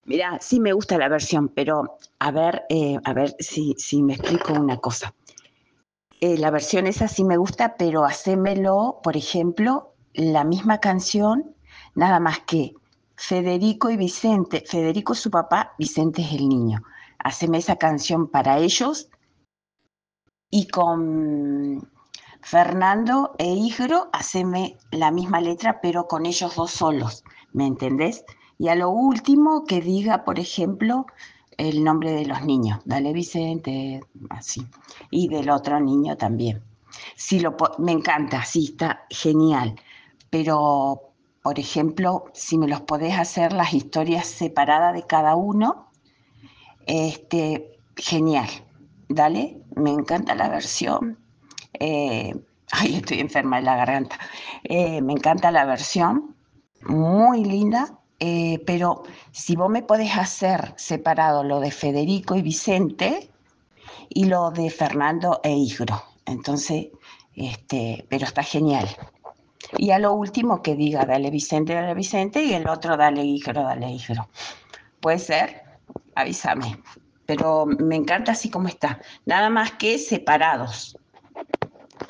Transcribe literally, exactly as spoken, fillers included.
Mira, sí me gusta la versión, pero a ver, eh, a ver si, si me explico una cosa. Eh, la versión esa sí me gusta, pero hacémelo, por ejemplo, la misma canción, nada más que Federico y Vicente. Federico es su papá, Vicente es el niño. Haceme esa canción para ellos y con Fernando e Igro, haceme la misma letra, pero con ellos dos solos, ¿me entendés? Y a lo último que diga, por ejemplo, el nombre de los niños. Dale Vicente, así. Y del otro niño también. Sí, lo, me encanta, sí, está genial. Pero, por ejemplo, si me los podés hacer las historias separadas de cada uno, este, genial. Dale, me encanta la versión. Eh, ay, estoy enferma de la garganta. Eh, me encanta la versión, muy linda, eh, pero si vos me podés hacer separado lo de Federico y Vicente y lo de Fernando e Igro. Entonces, este, pero está genial. Y a lo último que diga, dale Vicente, dale Vicente, y el otro, dale Igro, dale Igro. ¿Puede ser? Avísame. Pero me encanta así como está. Nada más que separados.